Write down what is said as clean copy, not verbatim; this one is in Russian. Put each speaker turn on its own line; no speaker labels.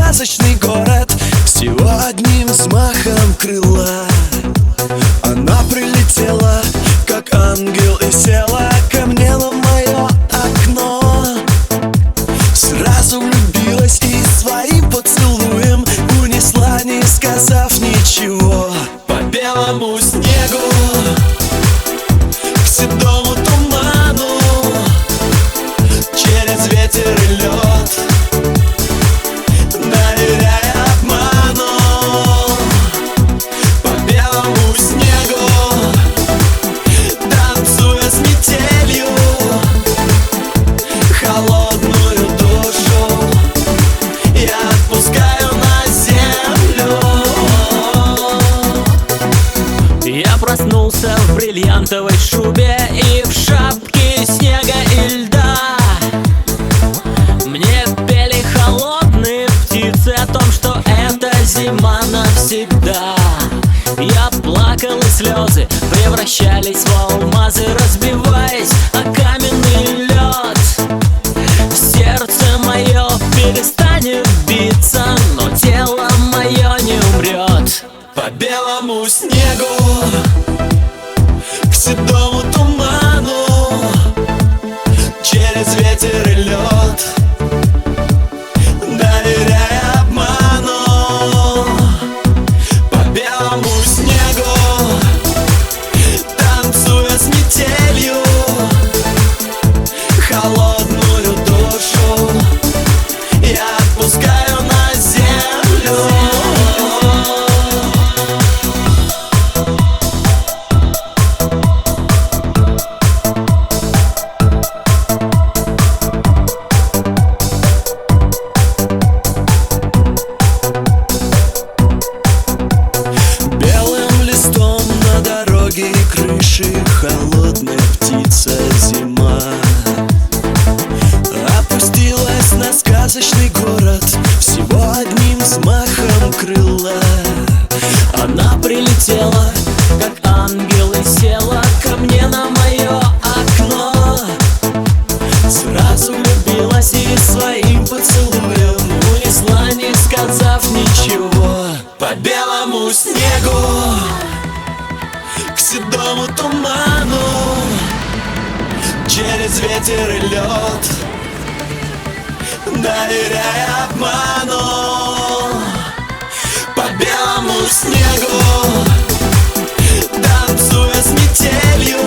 сказочный город всего одним взмахом крыла. Она прилетела, как ангел, и села ко мне на мое окно. Сразу влюбилась и своим поцелуем унесла, не сказав ничего. По белому снегу, к седому туману, через ветер и лед, доверяя обману. По белому снегу, танцуя с метелью, холодную душу я отпускаю на землю.
Я проснулся в бриллиантовой шубе и в шапке снега и льда. Мне пели холодные птицы о том, что это зима навсегда. Я плакал, и слезы превращались в алмазы, разбиваясь о каменный лед. Сердце мое перестанет биться, но тело мое не умрет.
По белому снегу, к седому туману, через ветер и лед, доверяя обману. По белому снегу, танцуя с метелью, холодную душу я отпускаю на землю. И крыши холодная птица зима опустилась на сказочный город всего одним взмахом крыла.
Она прилетела, как ангел, и села ко мне на мое окно.
Сразу влюбилась и своим поцелуем унесла, не сказав ничего. По белому снегу, к седому туману, через ветер и лед, доверяя обману. По белому снегу, танцуя с метелью,